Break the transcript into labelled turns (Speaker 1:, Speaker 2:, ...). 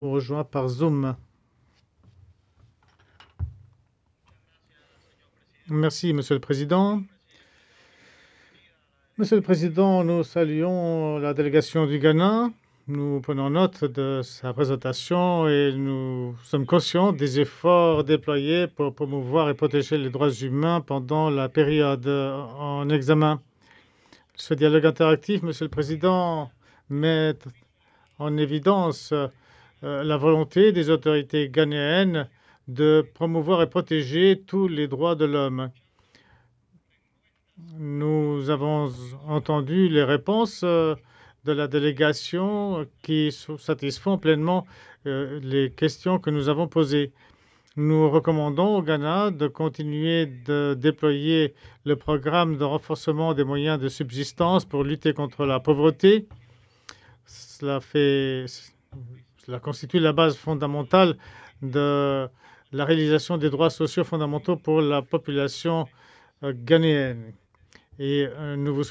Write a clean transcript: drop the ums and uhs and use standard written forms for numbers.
Speaker 1: rejoint par Zoom. Merci, Monsieur le Président. Monsieur le Président, nous saluons la délégation du Ghana. Nous prenons note de sa présentation et nous sommes conscients des efforts déployés pour promouvoir et protéger les droits humains pendant la période en examen. Ce dialogue interactif, Monsieur le Président, met en évidence la volonté des autorités ghanéennes de promouvoir et protéger tous les droits de l'homme. Nous avons entendu les réponses de la délégation qui satisfont pleinement les questions que nous avons posées. Nous recommandons au Ghana de continuer de déployer le programme de renforcement des moyens de subsistance pour lutter contre la pauvreté. Cela constitue la base fondamentale de la réalisation des droits sociaux fondamentaux pour la population ghanéenne. Et nous vous